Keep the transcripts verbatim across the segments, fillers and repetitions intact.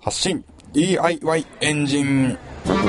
発信 ディーアイワイ エンジン。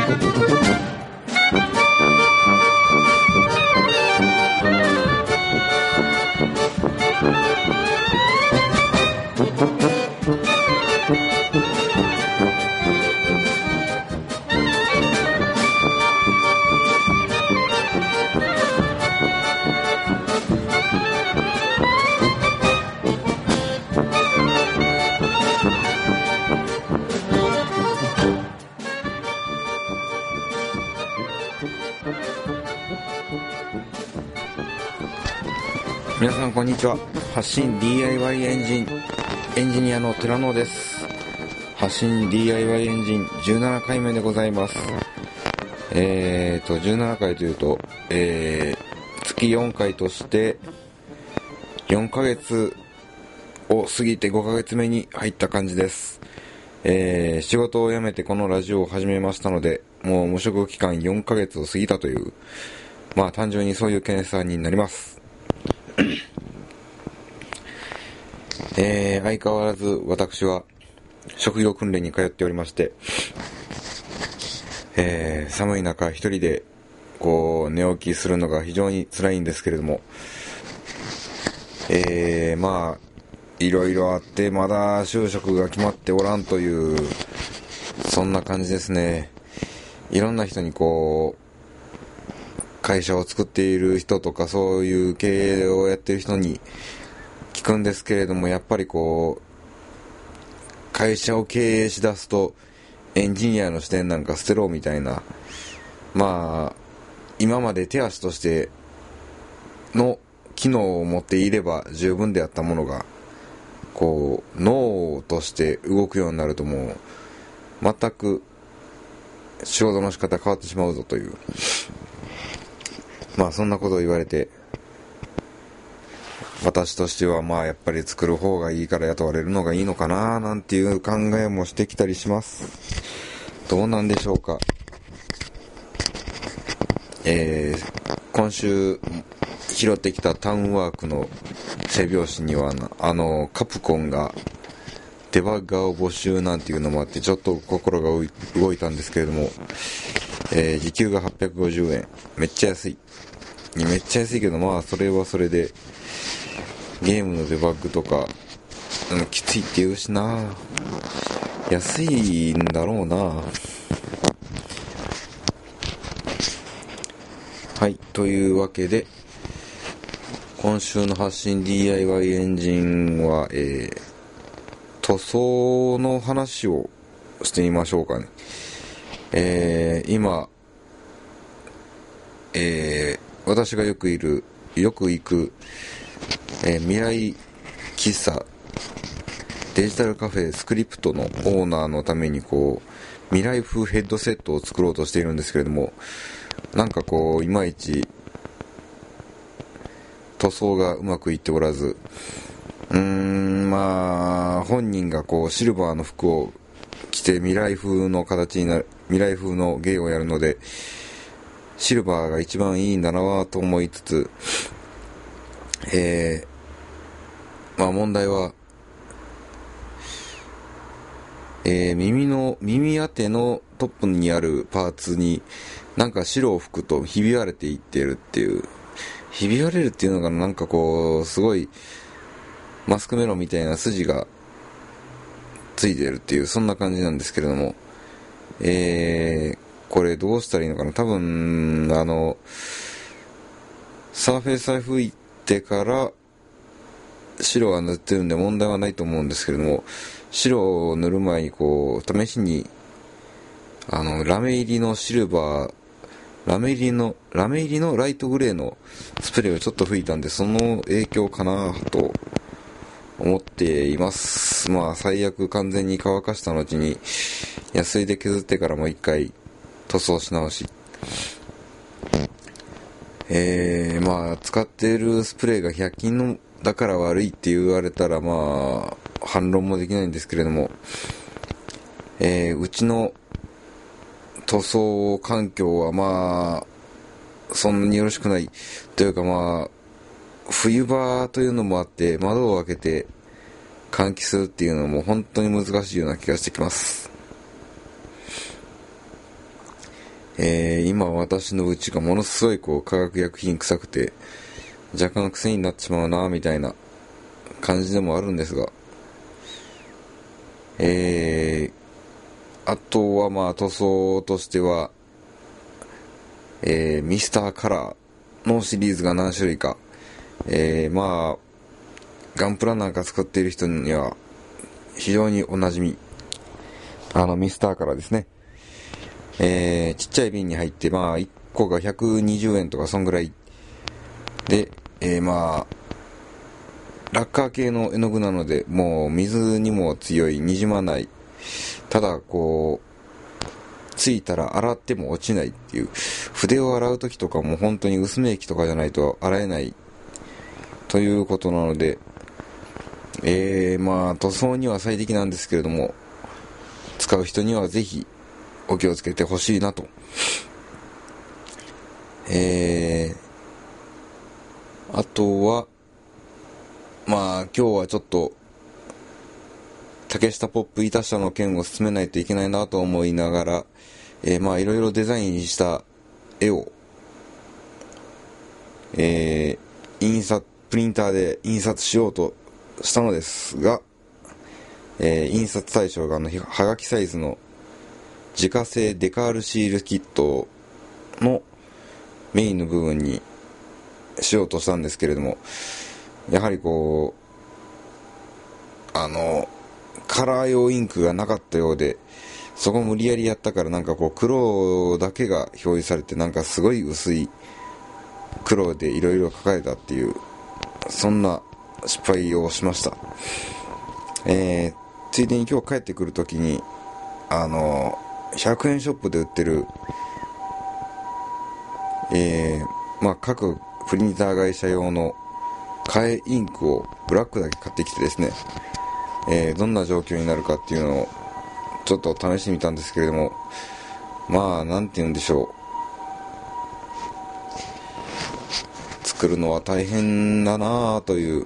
皆さんこんにちは。発信 ディーアイワイ エンジンエンジニアの寺野です。発信 ディーアイワイ エンジンじゅうななかいめでございます。えーとじゅうななかいというと、えー、月よんかいとしてよんかげつを過ぎてごかげつめに入った感じです。えー、仕事を辞めてこのラジオを始めましたので、もう無職期間よんかげつを過ぎたという、まあ単純にそういう計算になります。えー、相変わらず私は職業訓練に通っておりまして、えー、寒い中一人でこう寝起きするのが非常に辛いんですけれども、えー、まあいろいろあってまだ就職が決まっておらんという、そんな感じですね。いろんな人にこう会社を作っている人とかそういう経営をやっている人に聞くんですけれども、やっぱりこう会社を経営しだすとエンジニアの視点なんか捨てろみたいな、まあ今まで手足としての機能を持っていれば十分であったものが、こう脳として動くようになるともう全く仕事の仕方変わってしまうぞという、まあそんなことを言われて、私としてはまあやっぱり作る方がいいから雇われるのがいいのかななんていう考えもしてきたりします。どうなんでしょうか。えー、今週拾ってきたタウンワークの背表紙にはあのカプコンがデバッガーを募集なんていうのもあって、ちょっと心が動いたんですけれども、えー、時給がはっぴゃくごじゅうえん、めっちゃ安い。めっちゃ安いけど、まあそれはそれでゲームのデバッグとか、うん、きついって言うしな、安いんだろうな。はい、というわけで今週の発信 ディーアイワイ エンジンは、えー、塗装の話をしてみましょうかね。えー、今、えー、私がよくいるよく行くえー、未来喫茶デジタルカフェスクリプトのオーナーのためにこう未来風ヘッドセットを作ろうとしているんですけれども、なんかこういまいち塗装がうまくいっておらず、うーんまあ本人がこうシルバーの服を着て未来風の形になる、未来風の芸をやるのでシルバーが一番いいんだなと思いつつ、えー、まあ問題は、えー、耳の耳当てのトップにあるパーツになんか白を吹くとひび割れていってるっていう、ひび割れるっていうのがなんかこうすごいマスクメロンみたいな筋がついてるっていう、そんな感じなんですけれども、えー、これどうしたらいいのかな。多分あのサーフェイスさえ吹いてから白は塗ってるんで問題はないと思うんですけれども、白を塗る前にこう試しにあのラメ入りのシルバーラメ入りのラメ入りのライトグレーのスプレーをちょっと吹いたんで、その影響かなと思っています。まあ最悪完全に乾かした後に安水で削ってからもう一回塗装し直し、えー、まあ使っているスプレーがひゃく均のだから悪いって言われたらまあ反論もできないんですけれども、えー、うちの塗装環境はまあそんなによろしくないというか、まあ冬場というのもあって窓を開けて換気するっていうのも本当に難しいような気がしてきます。えー、今私のうちがものすごいこう化学薬品臭くて若干癖になってしまうなみたいな感じでもあるんですが、えー、あとはまあ塗装としては、えー、ミスターカラーのシリーズが何種類か、えー、まあガンプラなんか作っている人には非常におなじみ、あのミスターカラーですね。えー、ちっちゃい瓶に入って、まあいっこがひゃくにじゅうえんとかそんぐらいで、えー、まあラッカー系の絵の具なのでもう水にも強い、にじまない、ただこうついたら洗っても落ちないっていう、筆を洗う時とかも本当に薄め液とかじゃないと洗えないということなので、えー、まあ塗装には最適なんですけれども、使う人にはぜひお気をつけてほしいなと。えー、あとはまあ今日はちょっと竹下ポップ板下の件を進めないといけないなと思いながら、えー、まあいろいろデザインした絵を、えー、印刷プリンターで印刷しようとしたのですが、えー、印刷対象があのはがきサイズの自家製デカールシールキットのメインの部分にしようとしたんですけれども、やはりこうあのカラー用インクがなかったようで、そこ無理やりやったからなんかこう黒だけが表示されて、なんかすごい薄い黒でいろいろ書かれたっていう、そんな失敗をしました。えー、ついでに今日帰ってくるときにあのひゃくえんショップで売ってる、えー、まあ各プリンター会社用の替えインクをブラックだけ買ってきてですね、えー、どんな状況になるかっていうのをちょっと試してみたんですけれども、まあなんて言うんでしょう、作るのは大変だなぁという、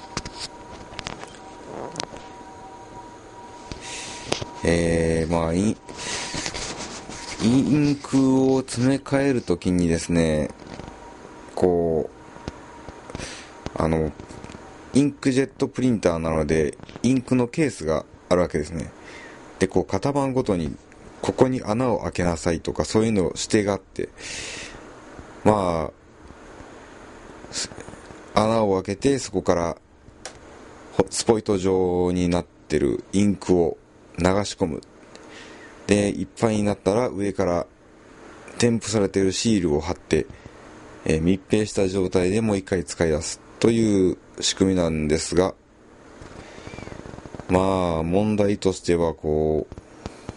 えー、まあインインクを詰め替えるときにですね、こうあのインクジェットプリンターなのでインクのケースがあるわけですね。でこう型番ごとにここに穴を開けなさいとかそういうの指定があって、まあ穴を開けてそこからスポイト状になってるインクを流し込む。でいっぱいになったら上から添付されているシールを貼って、えー、密閉した状態でもう一回使い出すという仕組みなんですが、まあ問題としてはこう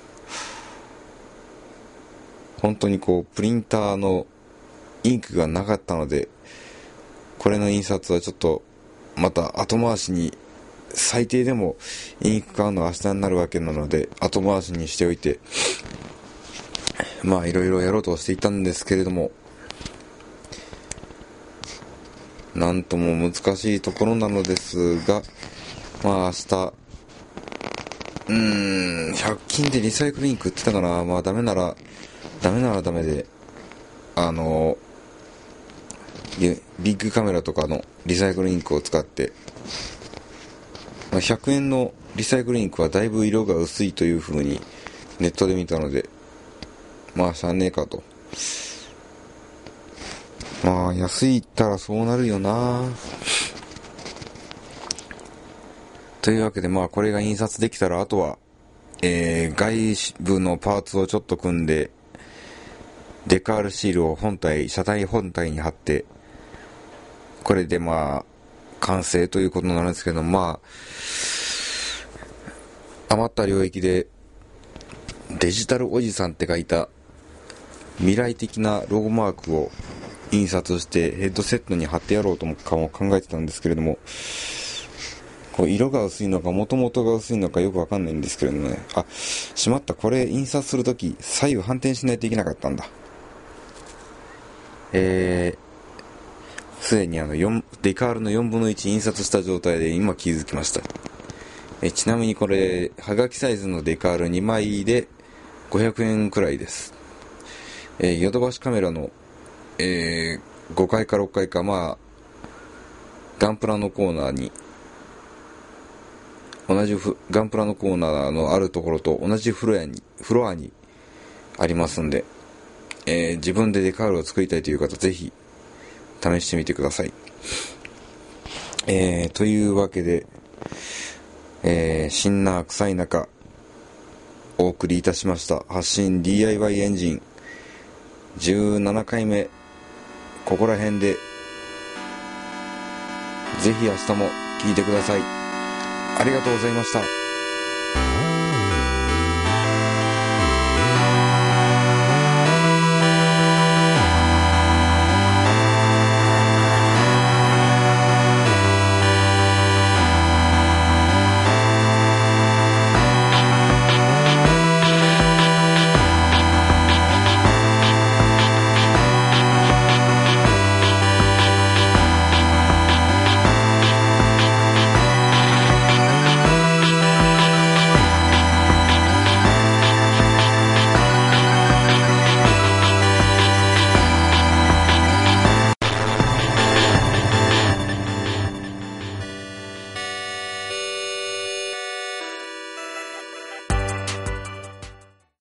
本当にこうプリンターのインクがなかったので、これの印刷はちょっとまた後回しに、最低でもインク買うのは明日になるわけなので後回しにしておいて、まあいろいろやろうとしていたんですけれども、なんとも難しいところなのですが、まあ明日うーんひゃく均でリサイクルインク売ってたかな。まあダメならダメならダメで、あのビッグカメラとかのリサイクルインクを使って、まあ、ひゃくえんのリサイクルインクはだいぶ色が薄いという風にネットで見たので、まあしゃあねえかと。まあ安いったらそうなるよなというわけで、まあこれが印刷できたらあとは、えー、外部のパーツをちょっと組んでデカールシールを本体車体本体に貼って、これでまあ完成ということなんですけど、まあ余った領域でデジタルおじさんって書いた未来的なロゴマークを印刷してヘッドセットに貼ってやろうとも考えてたんですけれども、こう色が薄いのか元々が薄いのかよくわかんないんですけれどもね、あ、しまった、これ印刷するとき左右反転しないといけなかったんだ。えーすでにあのよんデカールのよんぶんのいち印刷した状態で今気づきました。 えちなみにこれはがきサイズのデカールにまいでごひゃくえんくらいです。えー、ヨドバシカメラの、えー、ごかいかろっかいか、まあガンプラのコーナーに同じフガンプラのコーナーのあるところと同じフロアにフロアにありますんで、えー、自分でデカールを作りたいという方ぜひ試してみてください。えー、というわけで、えー、シンナー臭い中お送りいたしました発信 ディーアイワイ エンジンじゅうななかいめ、ここら辺でぜひ明日も聞いてください。ありがとうございました。